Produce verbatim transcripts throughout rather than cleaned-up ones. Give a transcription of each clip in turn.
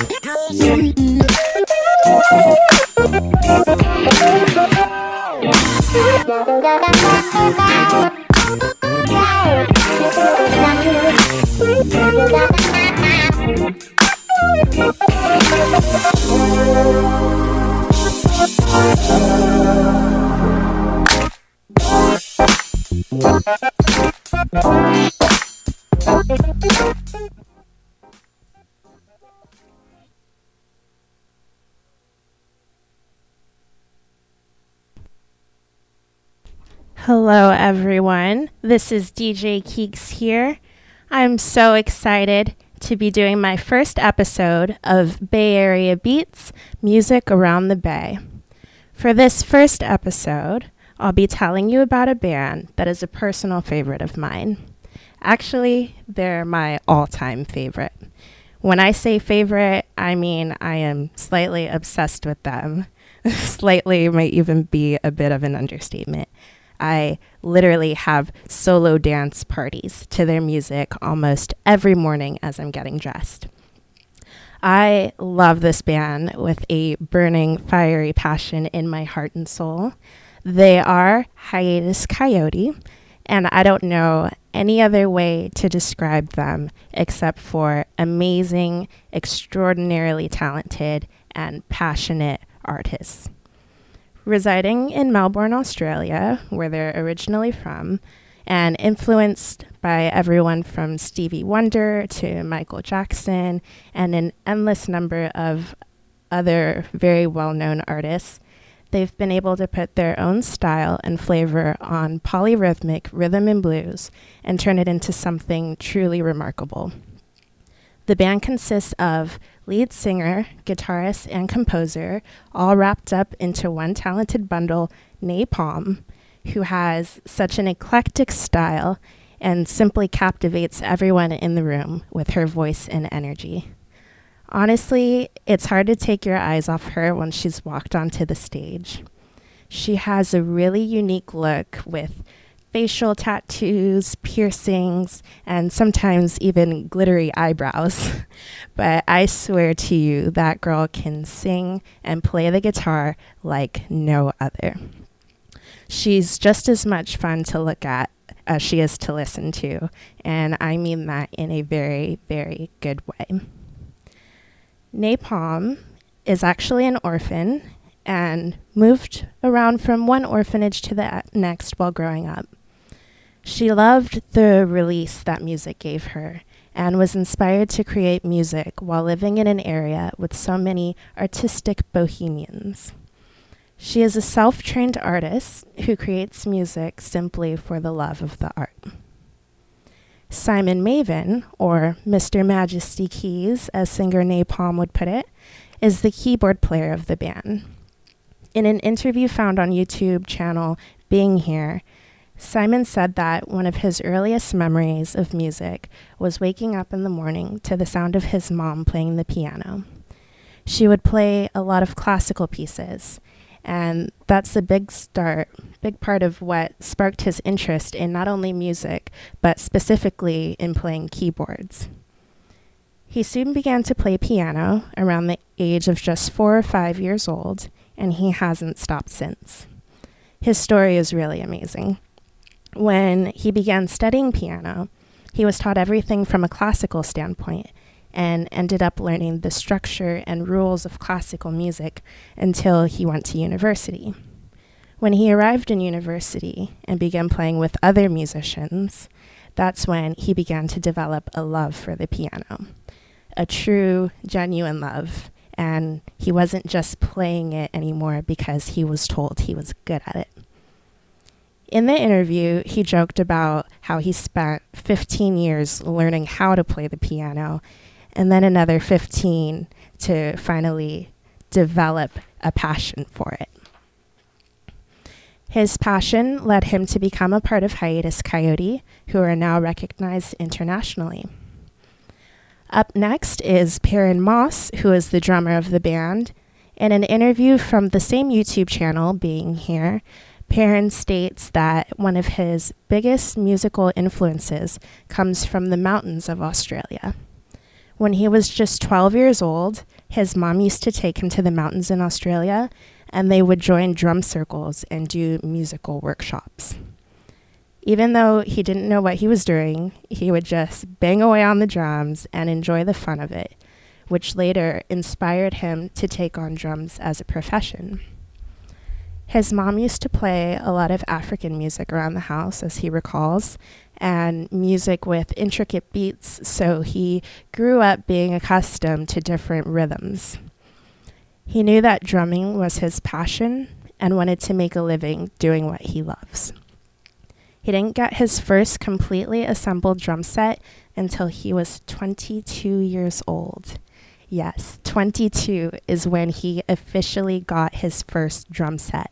Hello everyone, this is D J Keeks here. I'm so excited to be doing my first episode of Bay Area Beats, Music Around the Bay. For this first episode, I'll be telling you about a band that is a personal favorite of mine. Actually, they're my all-time favorite. When I say favorite, I mean I am slightly obsessed with them. Slightly might even be a bit of an understatement. I literally have solo dance parties to their music almost every morning as I'm getting dressed. I love this band with a burning, fiery passion in my heart and soul. They are Hiatus Kaiyote, and I don't know any other way to describe them except for amazing, extraordinarily talented, and passionate artists. Residing in Melbourne, Australia, where they're originally from, and influenced by everyone from Stevie Wonder to Michael Jackson and an endless number of other very well-known artists, they've been able to put their own style and flavor on polyrhythmic rhythm and blues and turn it into something truly remarkable. The band consists of lead singer, guitarist, and composer, all wrapped up into one talented bundle, Napalm, who has such an eclectic style and simply captivates everyone in the room with her voice and energy. Honestly, it's hard to take your eyes off her when she's walked onto the stage. She has a really unique look with facial tattoos, piercings, and sometimes even glittery eyebrows. But I swear to you, that girl can sing and play the guitar like no other. She's just as much fun to look at as she is to listen to, and I mean that in a very, very good way. Napalm is actually an orphan and moved around from one orphanage to the next while growing up. She loved the release that music gave her and was inspired to create music while living in an area with so many artistic bohemians. She is a self-trained artist who creates music simply for the love of the art. Simon Maven, or Mister Majesty Keys, as singer Napalm would put it, is the keyboard player of the band. In an interview found on YouTube channel Being Here, Simon said that one of his earliest memories of music was waking up in the morning to the sound of his mom playing the piano. She would play a lot of classical pieces, and that's a big start, big part of what sparked his interest in not only music, but specifically in playing keyboards. He soon began to play piano around the age of just four or five years old, and he hasn't stopped since. His story is really amazing. When he began studying piano, he was taught everything from a classical standpoint and ended up learning the structure and rules of classical music until he went to university. When he arrived in university and began playing with other musicians, that's when he began to develop a love for the piano, a true, genuine love, and he wasn't just playing it anymore because he was told he was good at it. In the interview, he joked about how he spent fifteen years learning how to play the piano and then another fifteen to finally develop a passion for it. His passion led him to become a part of Hiatus Kaiyote, who are now recognized internationally. Up next is Perrin Moss, who is the drummer of the band. In an interview from the same YouTube channel, Being Here, Perrin states that one of his biggest musical influences comes from the mountains of Australia. When he was just twelve years old, his mom used to take him to the mountains in Australia, and they would join drum circles and do musical workshops. Even though he didn't know what he was doing, he would just bang away on the drums and enjoy the fun of it, which later inspired him to take on drums as a profession. His mom used to play a lot of African music around the house, as he recalls, and music with intricate beats, so he grew up being accustomed to different rhythms. He knew that drumming was his passion and wanted to make a living doing what he loves. He didn't get his first completely assembled drum set until he was twenty-two years old. Yes, twenty-two is when he officially got his first drum set.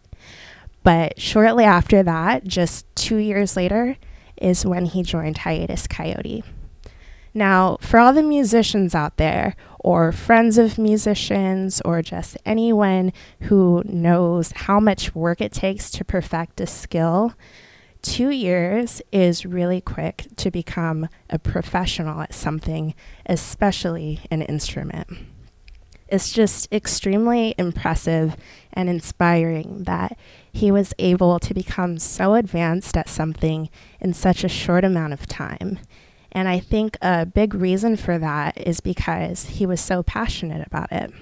But shortly after that, just two years later, is when he joined Hiatus Kaiyote. Now, for all the musicians out there, or friends of musicians, or just anyone who knows how much work it takes to perfect a skill, two years is really quick to become a professional at something, especially an instrument. It's just extremely impressive and inspiring that he was able to become so advanced at something in such a short amount of time. And I think a big reason for that is because he was so passionate about it.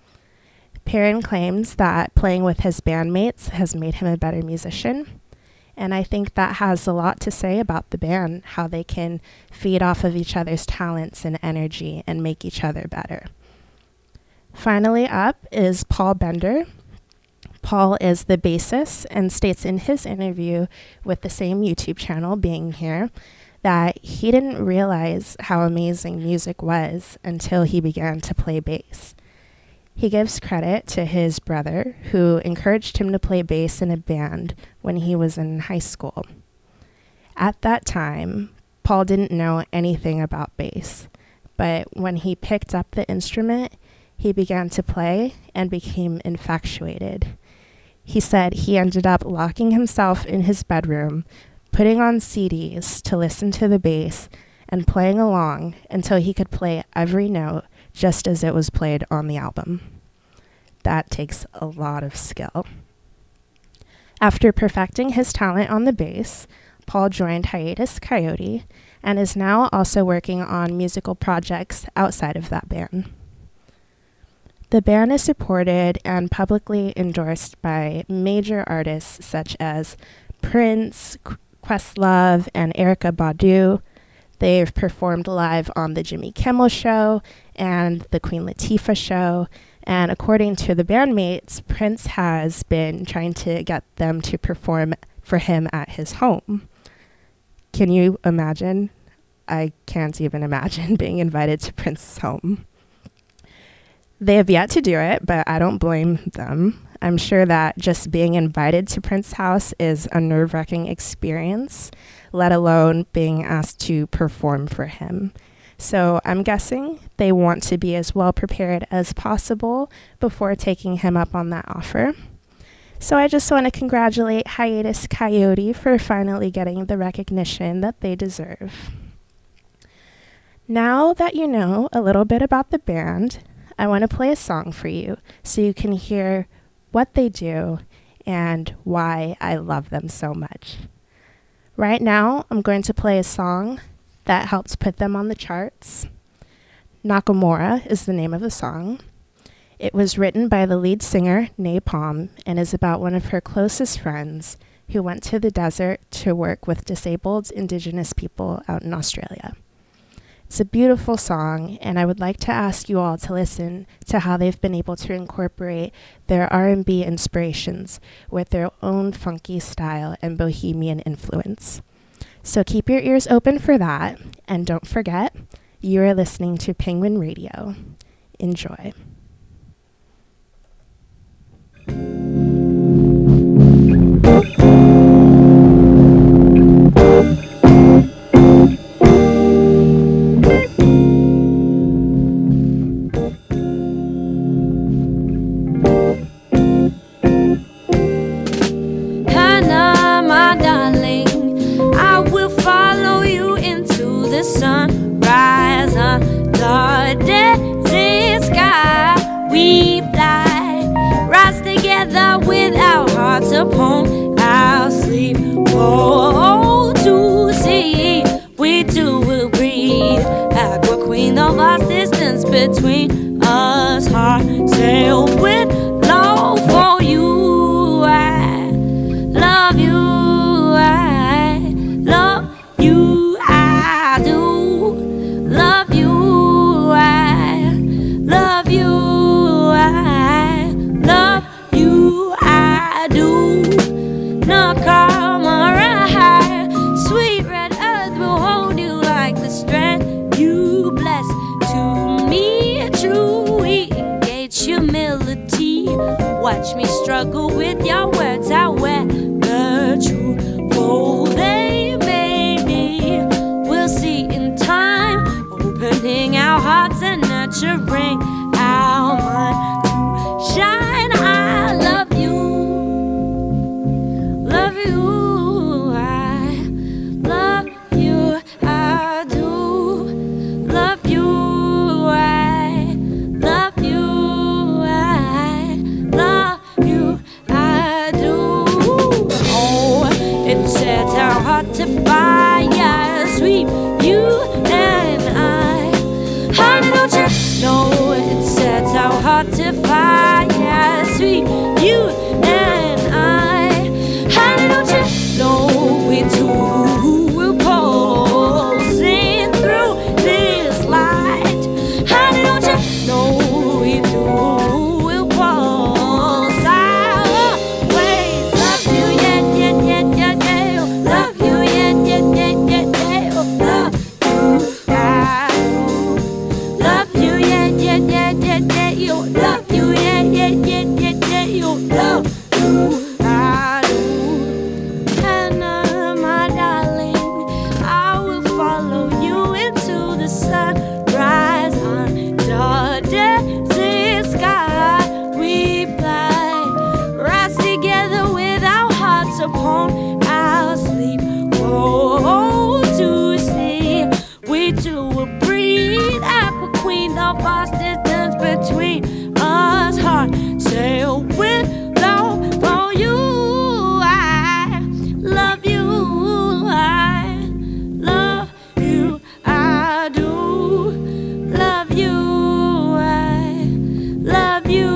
Perrin claims that playing with his bandmates has made him a better musician. And I think that has a lot to say about the band, how they can feed off of each other's talents and energy and make each other better. Finally up is Paul Bender. Paul is the bassist and states in his interview with the same YouTube channel, Being Here, that he didn't realize how amazing music was until he began to play bass. He gives credit to his brother, who encouraged him to play bass in a band when he was in high school. At that time, Paul didn't know anything about bass, but when he picked up the instrument, he began to play and became infatuated. He said he ended up locking himself in his bedroom, putting on C Ds to listen to the bass, and playing along until he could play every note just as it was played on the album. That takes a lot of skill. After perfecting his talent on the bass, Paul joined Hiatus Kaiyote and is now also working on musical projects outside of that band. The band is supported and publicly endorsed by major artists such as Prince, Qu- Questlove, and Erykah Badu. They've performed live on The Jimmy Kimmel Show and The Queen Latifah Show. And according to the bandmates, Prince has been trying to get them to perform for him at his home. Can you imagine? I can't even imagine being invited to Prince's home. They have yet to do it, but I don't blame them. I'm sure that just being invited to Prince's house is a nerve-wracking experience, let alone being asked to perform for him. So I'm guessing they want to be as well prepared as possible before taking him up on that offer. So I just want to congratulate Hiatus Kaiyote for finally getting the recognition that they deserve. Now that you know a little bit about the band, I want to play a song for you so you can hear what they do and why I love them so much. Right now, I'm going to play a song that helps put them on the charts. Nakamura is the name of the song. It was written by the lead singer, Napalm, and is about one of her closest friends who went to the desert to work with disabled Indigenous people out in Australia. It's a beautiful song, and I would like to ask you all to listen to how they've been able to incorporate their R and B inspirations with their own funky style and bohemian influence. So keep your ears open for that, and don't forget, you are listening to Penguin Radio. Enjoy. Sunrise, a dark day. us hard sail with love for you. I love you, I love you, I do love you, I love you, I love you, I do. Now come around, sweet red earth will hold you like the strength you bless to me. True, we engage humility. Watch me struggle with your words, however truthful they may be. We'll see in time, opening our hearts and nurturing our mind to shine. I love you, love you, I love you, I do love you, I love you, I love you, I do. Oh, it sets our heart to fire, sweet you and I. Honey, don't you know it sets our heart to fire, sweet you and I. Honey, don't you know we two will pulsing through this light. Honey, don't you know we two will pulse. I always love you, yeah, yeah, yeah, yeah, yeah. Love you, yeah, yeah, yeah, yeah, yeah. Love you, I love you, yeah, yeah, yeah, yeah, yeah. You love you, yeah, yeah, yeah, yeah, yeah. You love you, I do. Hannah, my darling, I will follow you into the sunrise under desert sky. We fly, rise together with our hearts upon our sleep. Oh, to see we two will breathe. Aqua Queen, the vast distance between us. Heart sail with love for you. I love you, I love you, I do love you, I love you,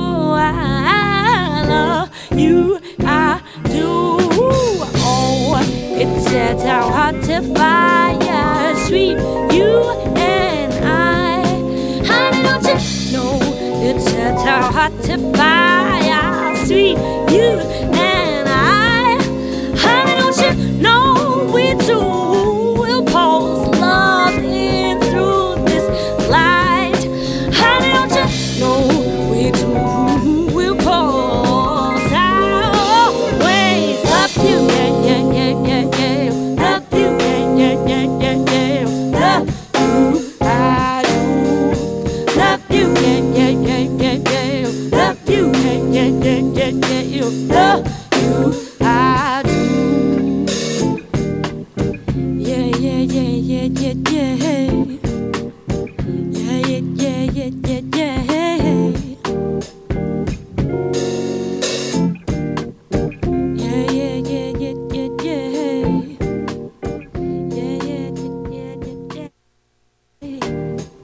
I love you, I do. Oh, it sets our heart to fire, sweet you and I. Honey, don't you know it sets our heart to fire, sweet you and I. Honey, don't you know we two will pulse love in through this light. Honey, don't you know we two will pulse. I always love you, yeah, yeah, yeah, yeah, yeah. Love you, yeah, yeah, yeah, yeah, yeah. Love you, I do love you, yeah, yeah, yeah, yeah, yeah. Love you, yeah, yeah, yeah, yeah, yeah. You love you, I do. Yeah, yeah, yeah, yeah, yeah, yeah. Yeah, yeah, yeah, yeah, yeah, yeah. Yeah, yeah, yeah, yeah, yeah, yeah. Yeah, yeah, yeah, yeah, yeah, yeah.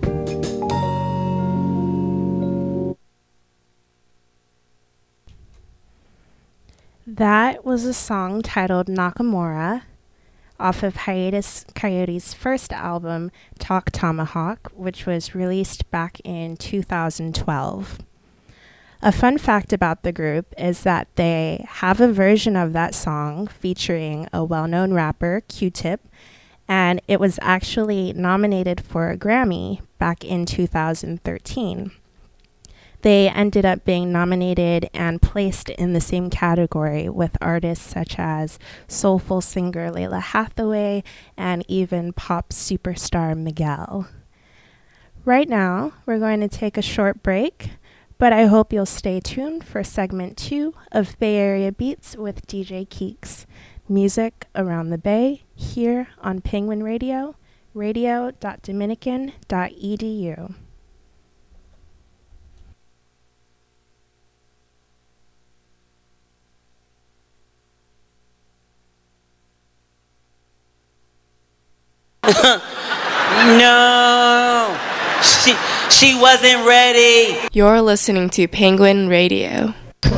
That was a song titled Nakamura off of Hiatus Coyote's first album, Talk Tomahawk, which was released back in two thousand twelve. A fun fact about the group is that they have a version of that song featuring a well-known rapper, Q-Tip, and it was actually nominated for a Grammy back in two thousand thirteen. They ended up being nominated and placed in the same category with artists such as soulful singer Layla Hathaway and even pop superstar Miguel. Right now, we're going to take a short break, but I hope you'll stay tuned for segment two of Bay Area Beats with D J Keeks. Music around the Bay here on Penguin Radio, radio dot dominican dot e d u. No. She, she wasn't ready. You're listening to Penguin Radio.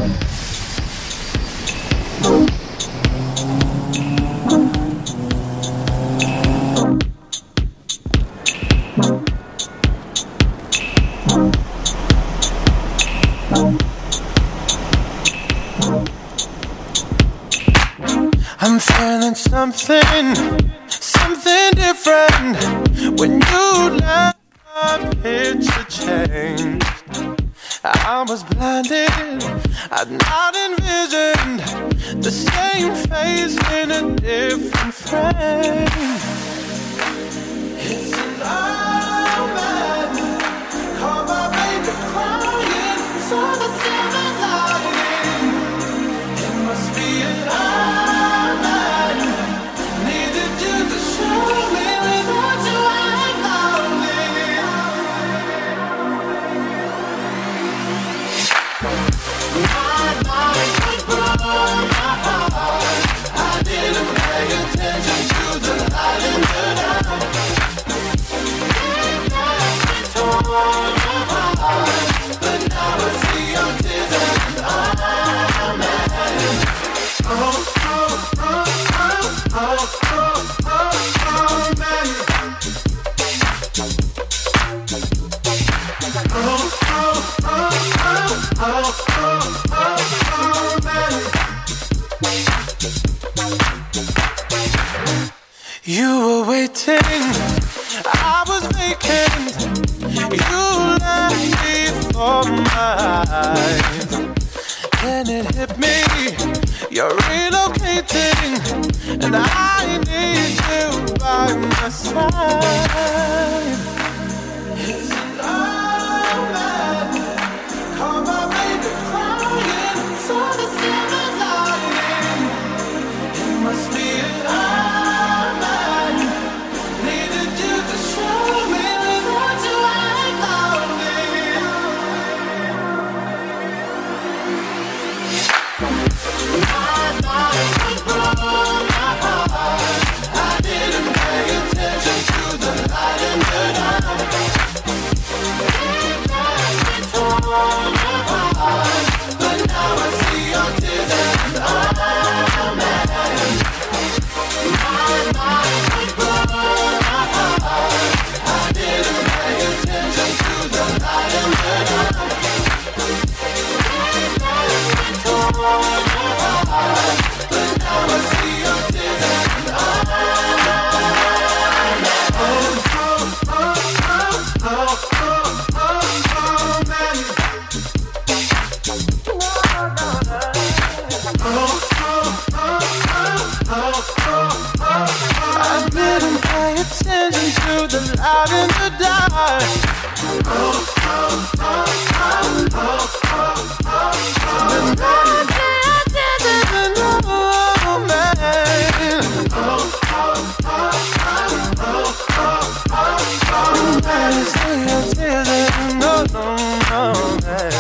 I'm feeling something, something different. When you left, my picture changed. I was blinded, I'd not envisioned the same face in a different frame. It's an omen, call my baby crying, saw the silver lining. It must be an omen, needed you to show me without you I'm lonely. My life was broken apart. I didn't pay attention to the light in the dark. It left me torn apart, but now I see your tears and I'm mad. Oh, oh, oh, oh, oh, oh, oh, oh, man. Oh, oh, oh, oh, oh, oh, oh, man. You were waiting, I was vacant. You left me for my eyes. Then it hit me, you're relocating, and I need you by my side. It's an omen, call my baby crying, saw the silver lining. It must be an omen, needed you to show me without you I'm lonely. My life was broken apart. I didn't pay attention to the light in the dark. It left me torn apart, but now I see your tears and I'm mad. My life was broken apart. I didn't pay attention to the light in the dark. It left me torn apart, but now I see your tears and I'm mad. Oh, oh, oh, oh, oh, oh, oh, man. Oh, oh, oh, oh, oh, oh, I didn't pay attention to the light in the dark. Oh, oh, oh, oh, oh, oh, oh, but now I see your tears and I'm mad. Oh, oh, oh, oh, oh, oh, oh, now I see your tears and I'm mad.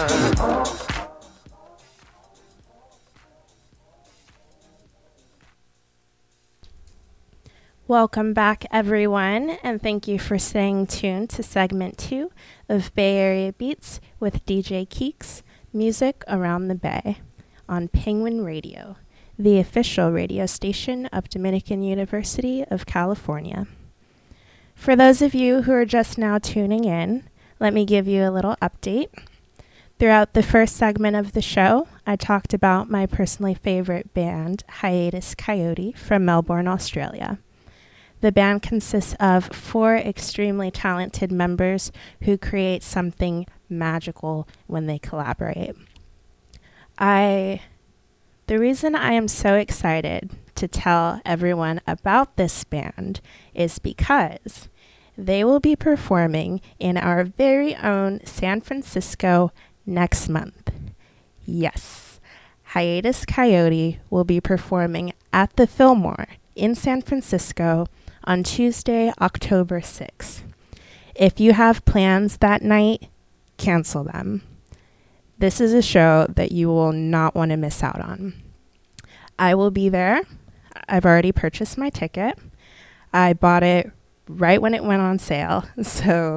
Welcome back, everyone, and thank you for staying tuned to segment two of Bay Area Beats with D J Keeks, music around the Bay, on Penguin Radio, the official radio station of Dominican University of California. For those of you who are just now tuning in, let me give you a little update. Throughout the first segment of the show, I talked about my personally favorite band, Hiatus Coyote, from Melbourne, Australia. The band consists of four extremely talented members who create something magical when they collaborate. I, the reason I am so excited to tell everyone about this band is because they will be performing in our very own San Francisco next month. Yes, Hiatus Coyote will be performing at the Fillmore in San Francisco on Tuesday, October sixth. If you have plans that night, cancel them. This is a show that you will not want to miss out on. I will be there. I've already purchased my ticket. I bought it right when it went on sale, so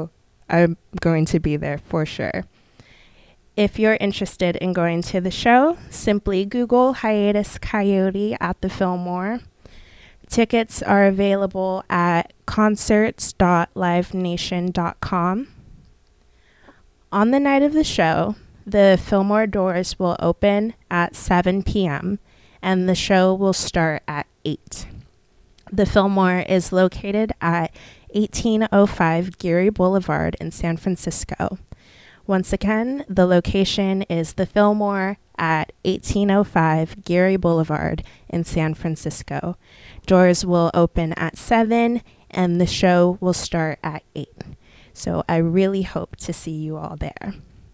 I'm going to be there for sure. If you're interested in going to the show, simply Google Hiatus Coyote at the Fillmore. Tickets are available at concerts dot live nation dot com. On the night of the show, the Fillmore doors will open at seven p.m. and the show will start at eight. The Fillmore is located at eighteen oh five Geary Boulevard in San Francisco. Once again, the location is the Fillmore at eighteen oh five Geary Boulevard in San Francisco. Doors will open at seven and the show will start at eight. So I really hope to see you all there.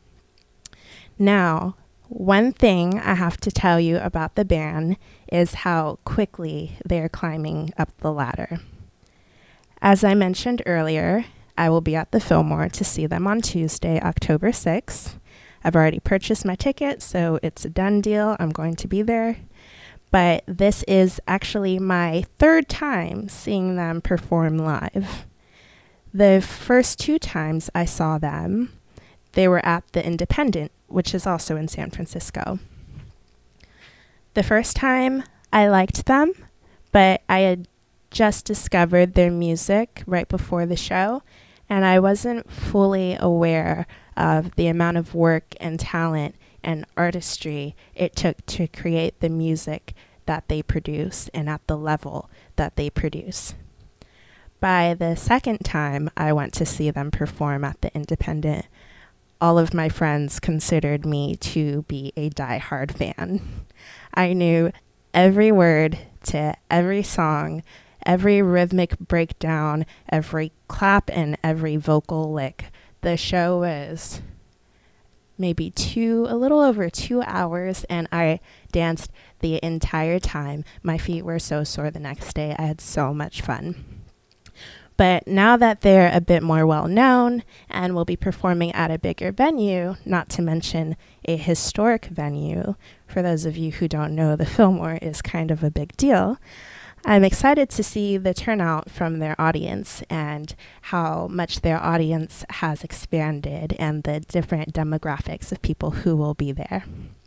Now, one thing I have to tell you about the band is how quickly they're climbing up the ladder. As I mentioned earlier, I will be at the Fillmore to see them on Tuesday, October sixth. I've already purchased my ticket, so it's a done deal. I'm going to be there. But this is actually my third time seeing them perform live. The first two times I saw them, they were at the Independent, which is also in San Francisco. The first time I liked them, but I had just discovered their music right before the show, and I wasn't fully aware of the amount of work and talent and artistry it took to create the music that they produce and at the level that they produce. By the second time I went to see them perform at the Independent, all of my friends considered me to be a diehard fan. I knew every word to every song, every rhythmic breakdown, every clap, and every vocal lick. The show was maybe two, a little over two hours, and I danced the entire time. My feet were so sore the next day. I had so much fun. But now that they're a bit more well-known and will be performing at a bigger venue, not to mention a historic venue, for those of you who don't know, the Fillmore is kind of a big deal, I'm excited to see the turnout from their audience and how much their audience has expanded and the different demographics of people who will be there.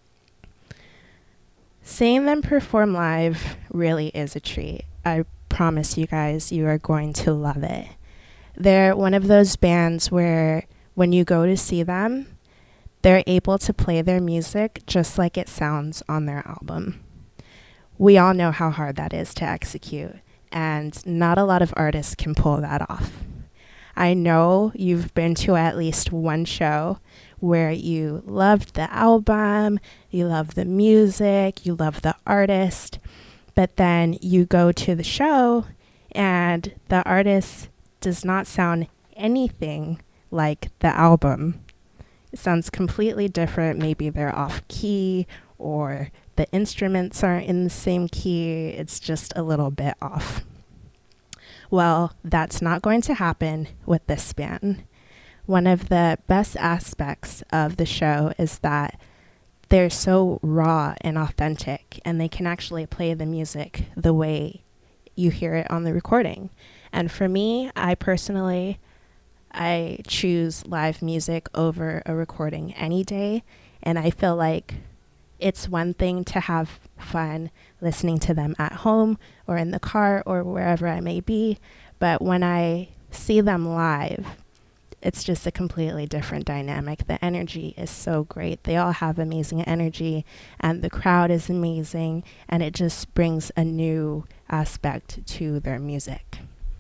Seeing them perform live really is a treat. I promise you guys, you are going to love it. They're one of those bands where when you go to see them, they're able to play their music just like it sounds on their album. We all know how hard that is to execute, and not a lot of artists can pull that off. I know you've been to at least one show where you loved the album, you love the music, you love the artist, but then you go to the show and the artist does not sound anything like the album. It sounds completely different. Maybe they're off key or the instruments aren't in the same key. It's just a little bit off. Well, that's not going to happen with this band. One of the best aspects of the show is that they're so raw and authentic, and they can actually play the music the way you hear it on the recording. And for me, I personally, I choose live music over a recording any day, and I feel like it's one thing to have fun listening to them at home or in the car or wherever I may be, but when I see them live, it's just a completely different dynamic. The energy is so great. They all have amazing energy, and the crowd is amazing, and it just brings a new aspect to their music.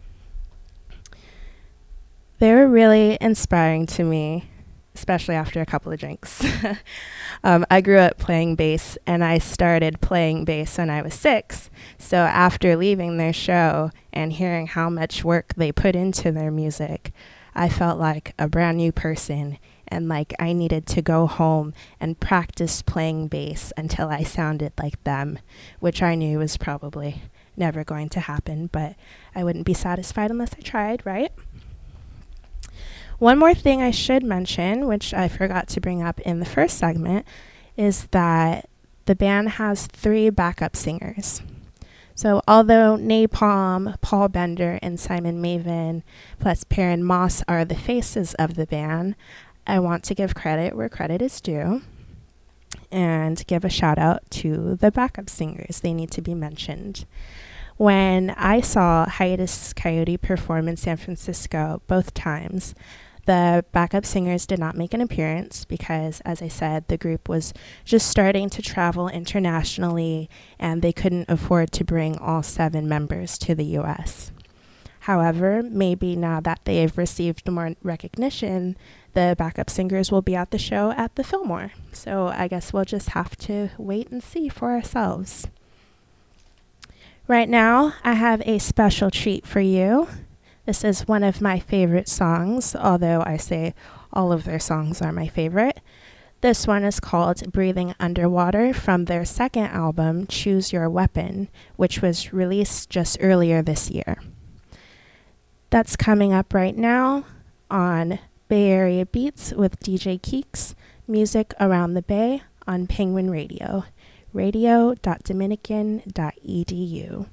They were really inspiring to me, especially after a couple of drinks. um, I grew up playing bass, and I started playing bass when I was six. So after leaving their show and hearing how much work they put into their music, I felt like a brand new person, and like I needed to go home and practice playing bass until I sounded like them, which I knew was probably never going to happen, but I wouldn't be satisfied unless I tried, right? One more thing I should mention, which I forgot to bring up in the first segment, is that the band has three backup singers. So although Napalm, Paul Bender, and Simon Maven, plus Perrin Moss are the faces of the band, I want to give credit where credit is due and give a shout out to the backup singers. They need to be mentioned. When I saw Hiatus Coyote perform in San Francisco both times, the backup singers did not make an appearance because, as I said, the group was just starting to travel internationally and they couldn't afford to bring all seven members to the U S. However, maybe now that they've received more recognition, the backup singers will be at the show at the Fillmore. So I guess we'll just have to wait and see for ourselves. Right now, I have a special treat for you. This is one of my favorite songs, although I say all of their songs are my favorite. This one is called Breathing Underwater from their second album, Choose Your Weapon, which was released just earlier this year. That's coming up right now on Bay Area Beats with D J Keeks, music around the Bay on Penguin Radio, radio dot dominican dot e d u.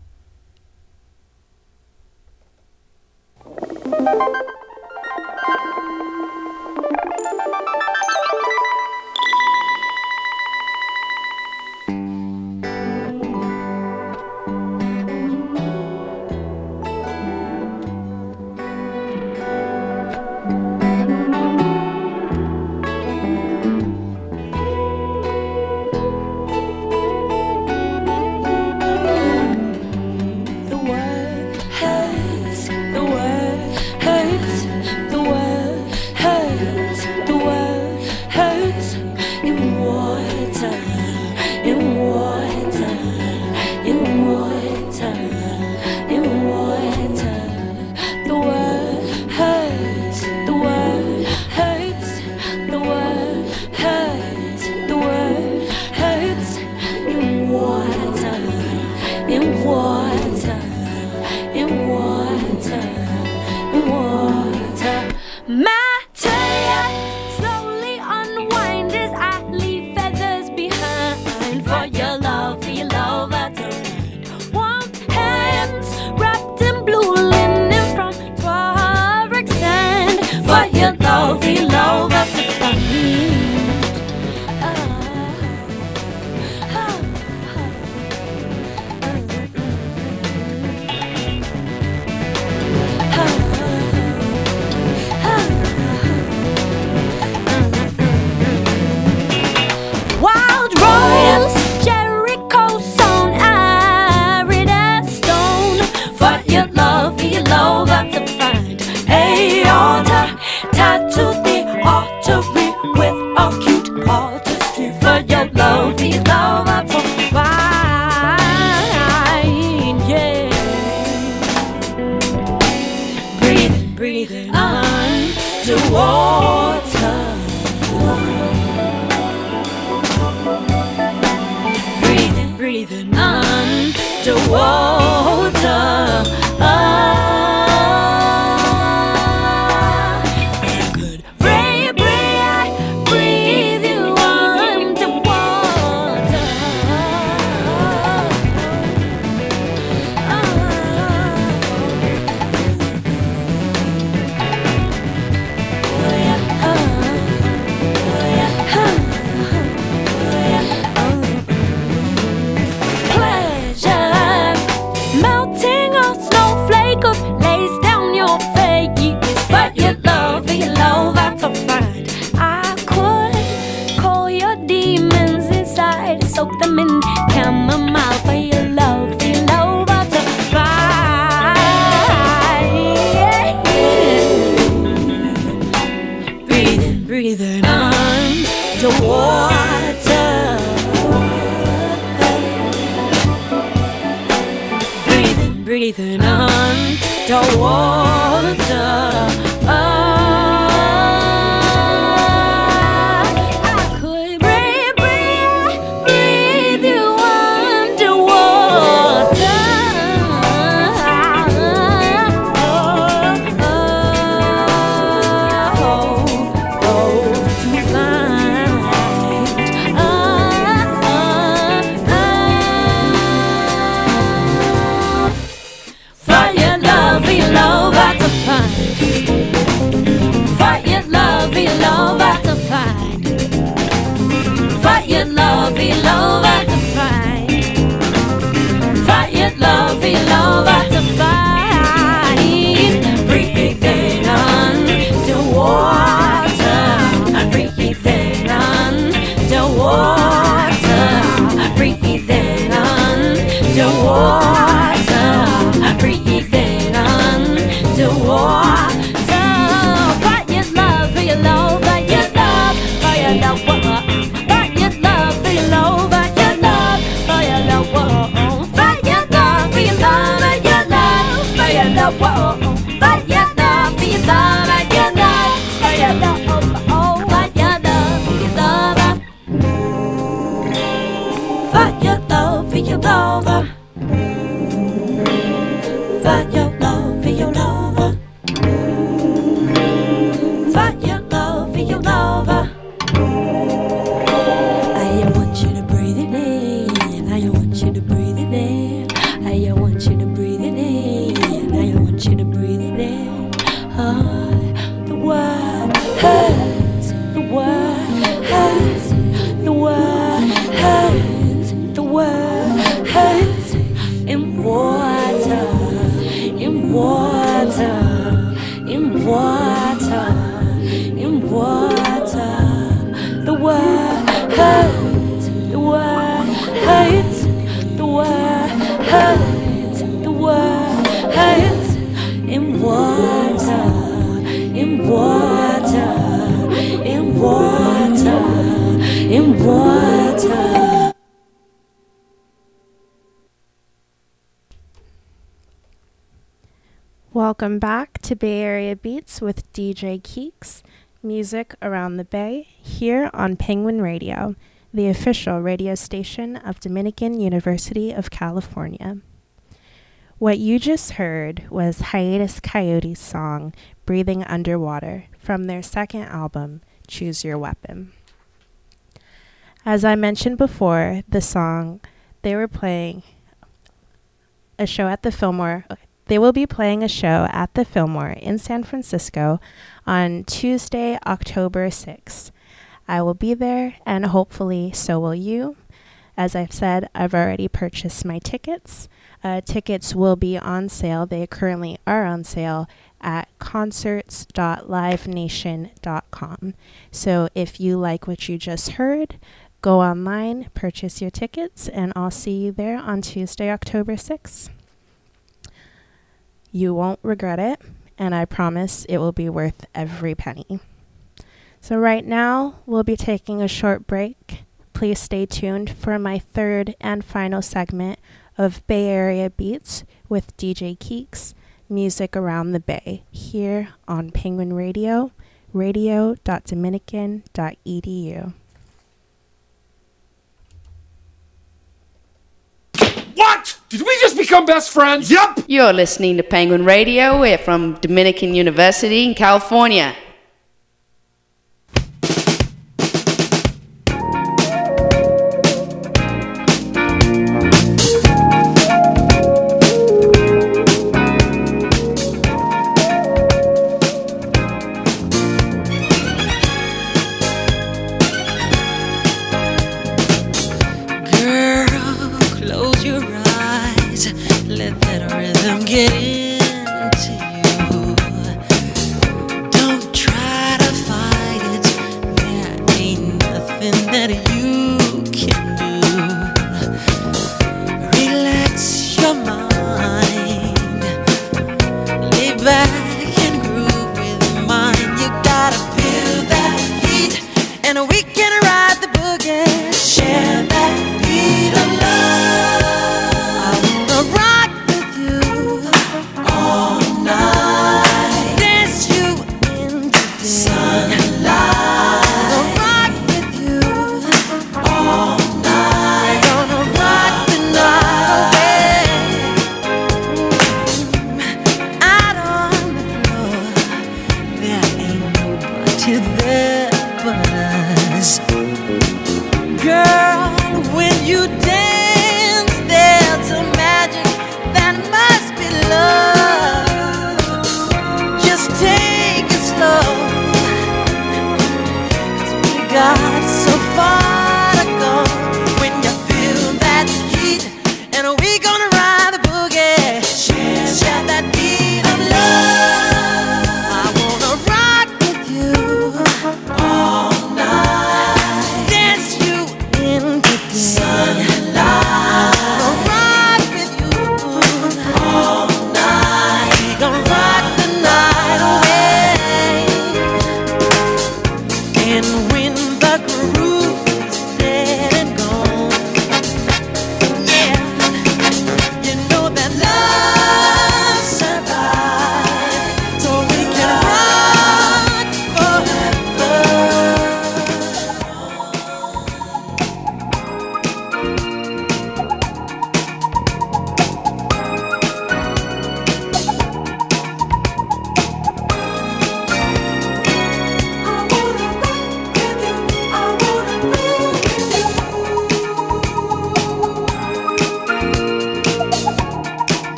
Breathing underwater. your love, for your love, for your love, for your love, for your love, for your love, for your love, for your love, for your love, for your love, for your love, for your love, for your love, for your love, oh, for your love, for your love, for your love, for your love, for your love, for your love. For your love, for your love. I want you to breathe it in. I want you to breathe it in. I want you to breathe it in. I want you to breathe it in. Oh, the word hurts. The word hurts. The word hurts. The word hurts. In water. In water. In water. In water, the word hurts, the word hurts, the word hurts, the word hurts. In water, in water, in water, in water. Welcome back to Bay Area Beats with D J Keeks. Music around the Bay, here on Penguin Radio, the official radio station of Dominican University of California. What you just heard was Hiatus Coyote's song, Breathing Underwater, from their second album, Choose Your Weapon. As I mentioned before, the song, they were playing a show at the Fillmore. They will be playing a show at the Fillmore in San Francisco on Tuesday, October sixth. I will be there, and hopefully so will you. As I've said, I've already purchased my tickets. Uh, tickets will be on sale. They currently are on sale at concerts dot live nation dot com. So if you like what you just heard, go online, purchase your tickets, and I'll see you there on Tuesday, October sixth. You won't regret it, and I promise it will be worth every penny. So right now, we'll be taking a short break. Please stay tuned for my third and final segment of Bay Area Beats with D J Keeks, music around the Bay, here on Penguin Radio, radio dot dominican dot e d u. What? Did we just become best friends? Yup! You're listening to Penguin Radio. We're from Dominican University in California. Get into you. Don't try to fight it. There ain't nothing that you can do. Relax your mind. Lay back and groove with mine. You gotta feel that heat, and we can ride the boogie. Share that beat of love.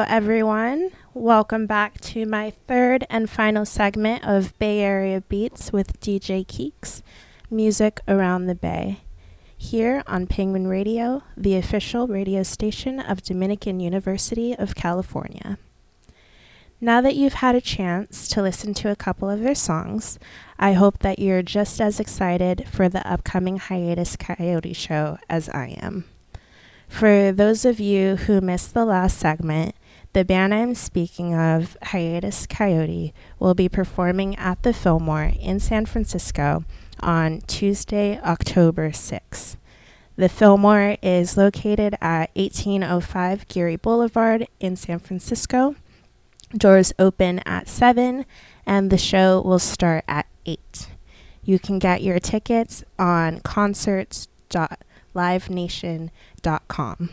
everyone. Welcome back to my third and final segment of Bay Area Beats with D J Keeks, music around the Bay, here on Penguin Radio, the official radio station of Dominican University of California. Now that you've had a chance to listen to a couple of their songs, I hope that you're just as excited for the upcoming Hiatus Coyote show as I am. For those of you who missed the last segment, the band I'm speaking of, Hiatus Coyote, will be performing at the Fillmore in San Francisco on Tuesday, October sixth. The Fillmore is located at eighteen oh five Geary Boulevard in San Francisco. Doors open at seven, and the show will start at eight. You can get your tickets on concerts dot live nation dot com.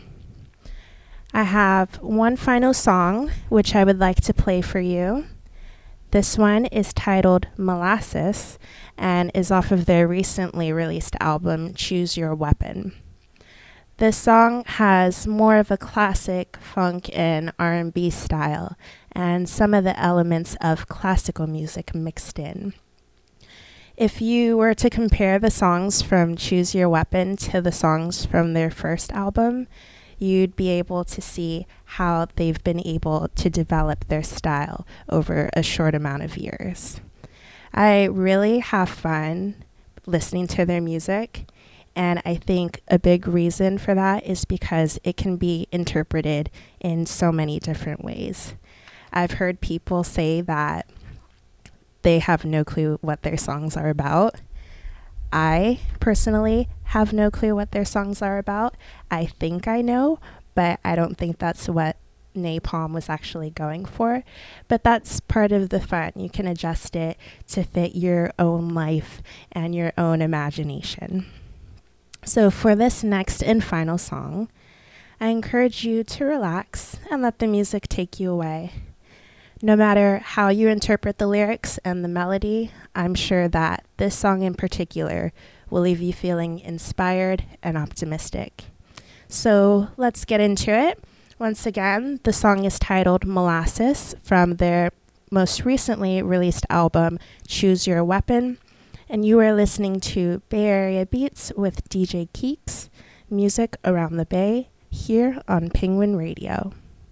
I have one final song, which I would like to play for you. This one is titled Molasses and is off of their recently released album, Choose Your Weapon. This song has more of a classic funk and R and B style, and some of the elements of classical music mixed in. If you were to compare the songs from Choose Your Weapon to the songs from their first album, you'd be able to see how they've been able to develop their style over a short amount of years. I really have fun listening to their music, and I think a big reason for that is because it can be interpreted in so many different ways. I've heard people say that they have no clue what their songs are about. I personally have no clue what their songs are about. I think I know, but I don't think that's what Napalm was actually going for. But that's part of the fun. You can adjust it to fit your own life and your own imagination. So for this next and final song, I encourage you to relax and let the music take you away. No matter how you interpret the lyrics and the melody, I'm sure that this song in particular will leave you feeling inspired and optimistic. So let's get into it. Once again, the song is titled Molasses from their most recently released album, Choose Your Weapon. And you are listening to Bay Area Beats with D J Keeks, music around the Bay, here on Penguin Radio.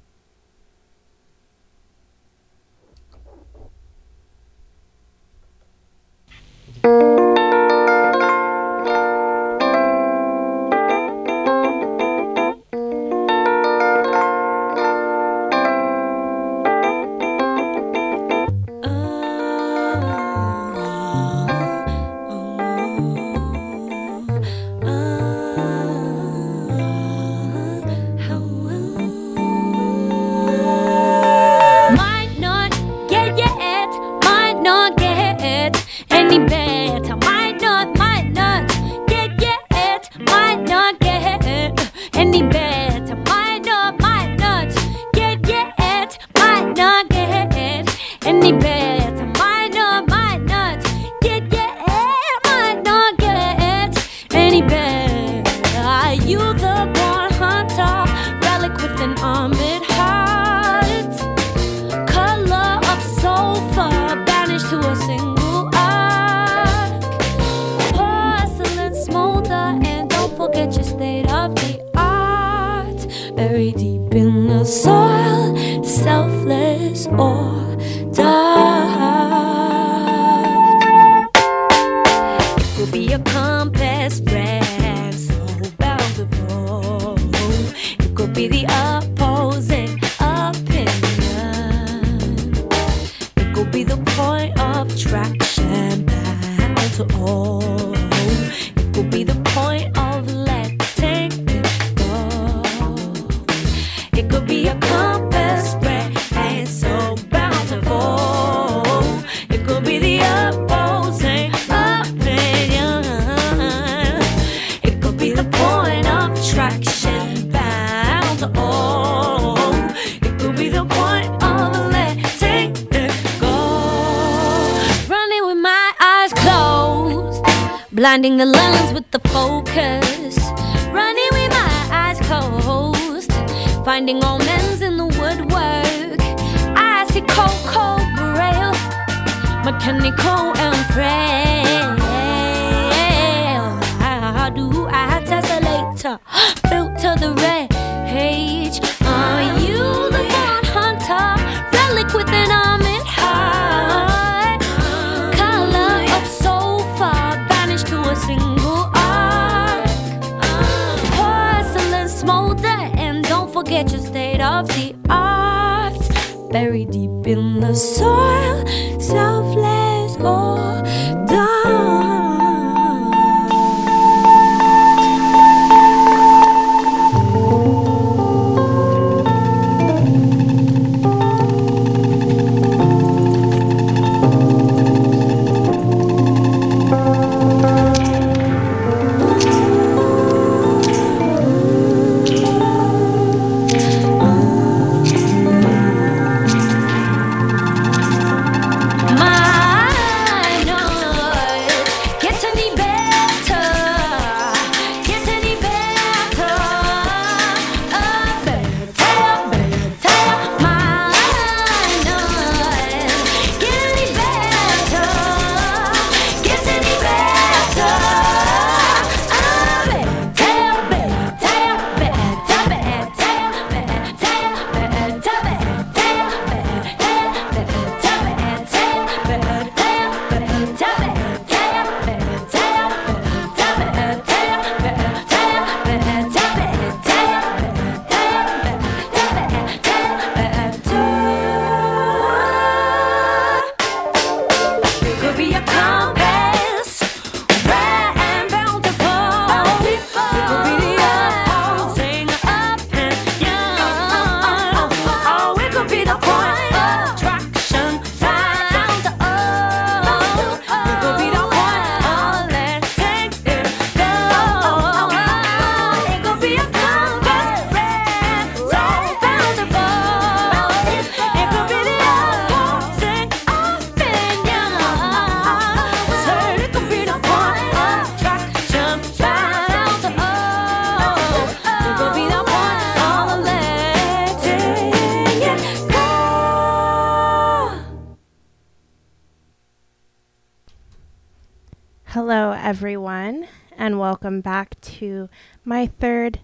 Blinding the lens with the focus, running with my eyes closed, finding omens in the woodwork. Kenny Cole and Fred. How do I tessellate? Built to the rage. Are you the God hunter? Relic with an almond heart. Color of sofa banished to a single arc. Porcelain smolder and don't forget your state of the art. Buried deep in the soil, selfless or dark. Hello, everyone, and welcome back to my third,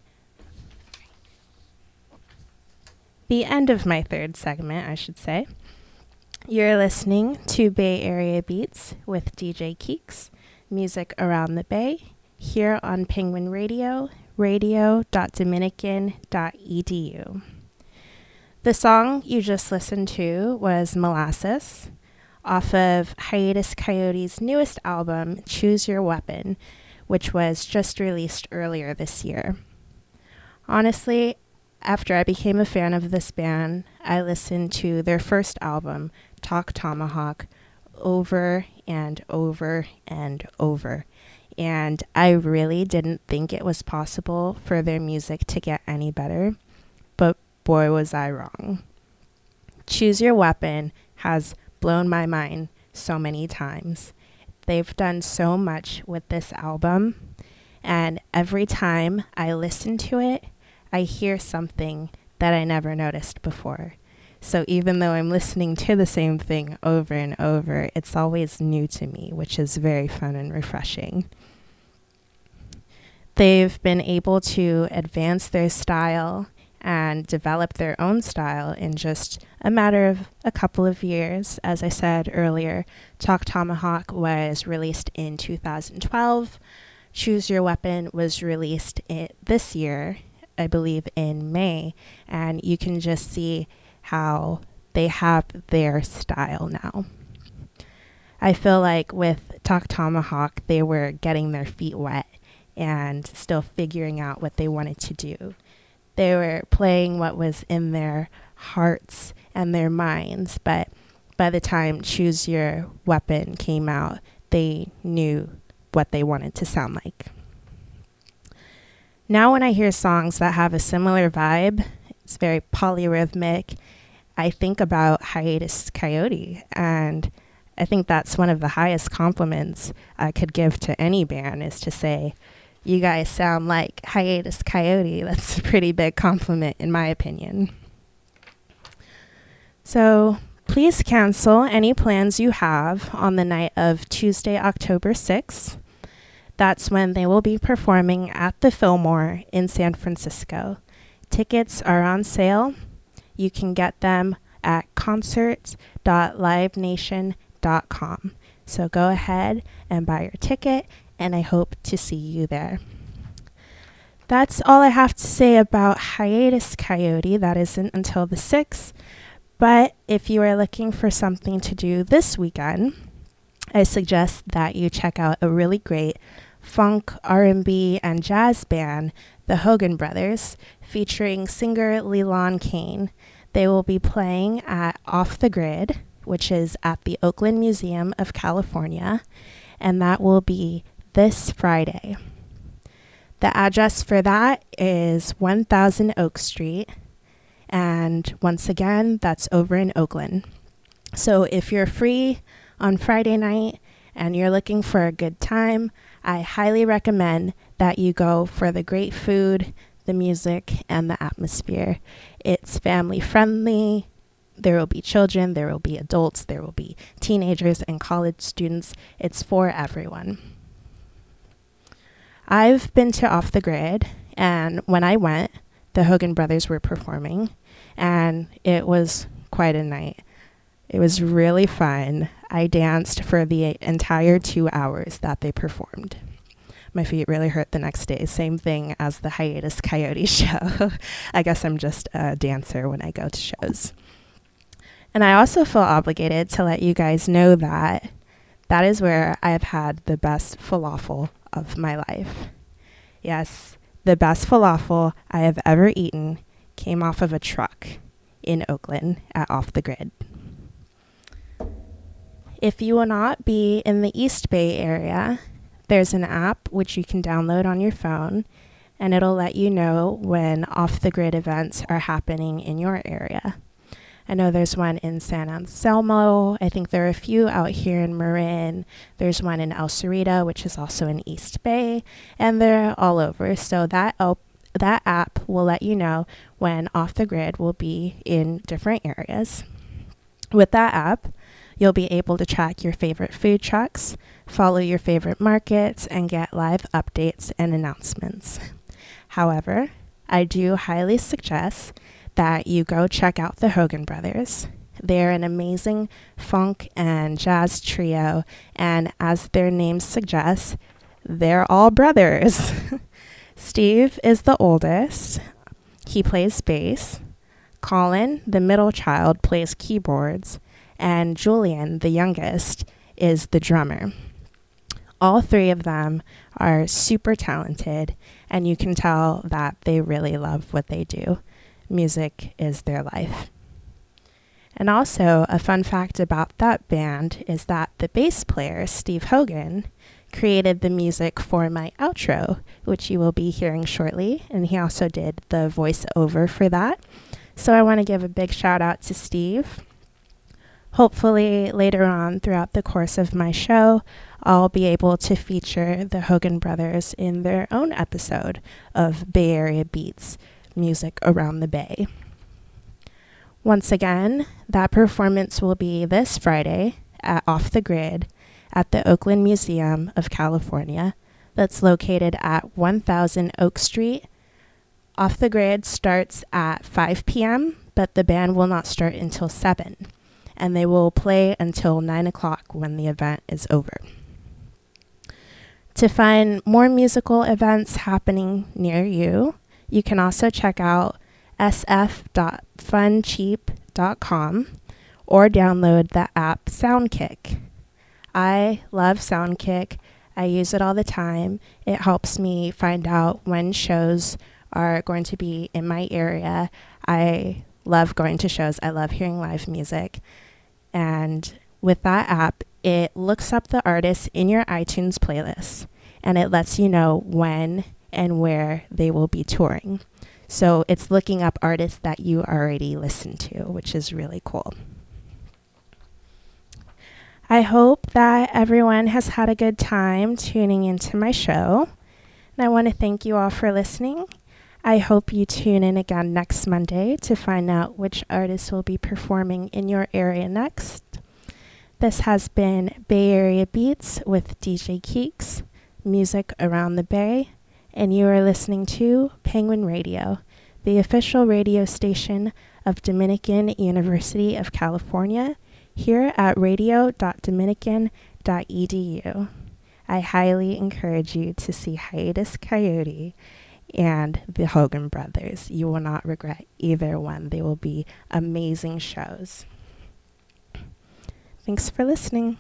the end of my third segment, I should say. You're listening to Bay Area Beats with D J Keeks, music around the Bay, here on Penguin Radio, radio dot dominican dot e d u. The song you just listened to was Molasses, off of Hiatus Coyote's newest album, Choose Your Weapon, which was just released earlier this year. Honestly, after I became a fan of this band, I listened to their first album, Talk Tomahawk, over and over and over. And I really didn't think it was possible for their music to get any better, but boy was I wrong. Choose Your Weapon has blown my mind so many times. They've done so much with this album, and every time I listen to it, I hear something that I never noticed before. So even though I'm listening to the same thing over and over, it's always new to me, which is very fun and refreshing. They've been able to advance their style and develop their own style in just a matter of a couple of years. As I said earlier, Talk Tomahawk was released in two thousand twelve. Choose Your Weapon was released i- this year, I believe in May, and you can just see how they have their style now. I feel like with Talk Tomahawk, they were getting their feet wet and still figuring out what they wanted to do. They were playing what was in their hearts and their minds, but by the time Choose Your Weapon came out, they knew what they wanted to sound like. Now when I hear songs that have a similar vibe, it's very polyrhythmic, I think about Hiatus Coyote, and I think that's one of the highest compliments I could give to any band, is to say, you guys sound like Hiatus Coyote. That's a pretty big compliment in my opinion. So Please cancel any plans you have on the night of Tuesday, October sixth. That's when they will be performing at the Fillmore in San Francisco. Tickets are on sale. You can get them at concerts dot live nation dot com. So go ahead and buy your ticket, and I hope to see you there. That's all I have to say about Hiatus Coyote. That isn't until the sixth. But if you are looking for something to do this weekend, I suggest that you check out a really great funk, R and B, and jazz band, the Hogan Brothers, featuring singer Leland Kane. They will be playing at Off the Grid, which is at the Oakland Museum of California, and that will be this Friday. The address for that is one thousand Oak Street, and once again, that's over in Oakland. So if you're free on Friday night and you're looking for a good time, I highly recommend that you go for the great food, the music, and the atmosphere. It's family friendly. There will be children, there will be adults, there will be teenagers and college students. It's for everyone. I've been to Off the Grid, and when I went, the Hogan Brothers were performing, and it was quite a night. It was really fun. I danced for the entire two hours that they performed. My feet really hurt the next day. Same thing as the Hiatus Coyote show. I guess I'm just a dancer when I go to shows. And I also feel obligated to let you guys know that that is where I've had the best falafel of my life. Yes, the best falafel I have ever eaten came off of a truck in Oakland at Off the Grid. If you will not be in the East Bay area, there's an app which you can download on your phone, and it'll let you know when Off the Grid events are happening in your area. I know there's one in San Anselmo. I think there are a few out here in Marin. There's one in El Cerrito, which is also in East Bay, and they're all over. So that op- that app will let you know when Off the Grid will be in different areas. With that app, you'll be able to track your favorite food trucks, follow your favorite markets, and get live updates and announcements. However, I do highly suggest that you go check out the Hogan Brothers. They're an amazing funk and jazz trio, and as their name suggests, they're all brothers. Steve is the oldest. He plays bass. Colin, the middle child, plays keyboards, and Julian, the youngest, is the drummer. All three of them are super talented, and you can tell that they really love what they do. Music is their life. And also, a fun fact about that band is that the bass player, Steve Hogan, created the music for my outro, which you will be hearing shortly, and he also did the voiceover for that. So I want to give a big shout out to Steve. Hopefully, later on throughout the course of my show, I'll be able to feature the Hogan Brothers in their own episode of Bay Area Beats, Music Around the Bay. Once again, that performance will be this Friday at Off the Grid at the Oakland Museum of California. That's located at one thousand Oak Street. Off the Grid starts at five p.m., but the band will not start until seven, and they will play until nine o'clock when the event is over. To find more musical events happening near you, you can also check out s f dot fun cheap dot com or download the app Soundkick. I love Soundkick. I use it all the time. It helps me find out when shows are going to be in my area. I love going to shows. I love hearing live music. And with that app, it looks up the artists in your iTunes playlist, and it lets you know when and where they will be touring. So it's looking up artists that you already listen to, which is really cool. I hope that everyone has had a good time tuning into my show. And I want to thank you all for listening. I hope you tune in again next Monday to find out which artists will be performing in your area next. This has been Bay Area Beats with D J Keeks, music around the Bay, and you are listening to Penguin Radio, the official radio station of Dominican University of California, here at radio dot dominican dot e d u. I highly encourage you to see Hiatus Coyote and the Hogan Brothers. You will not regret either one. They will be amazing shows. Thanks for listening.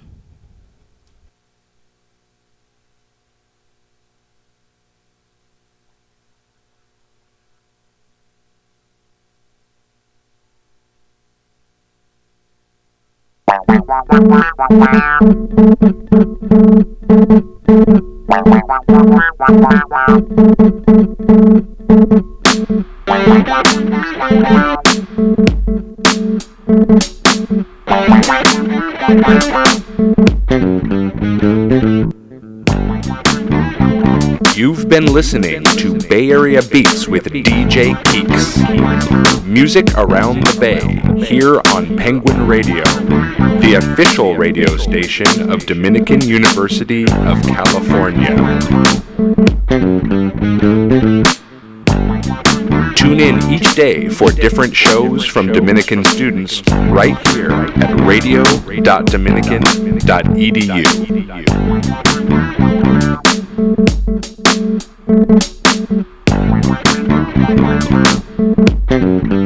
You've been listening to Bay Area Beats with D J Keeks. Music around the Bay, here on Penguin Radio, the official radio station of Dominican University of California. Tune in each day for different shows from Dominican students right here at radio dot dominican dot e d u.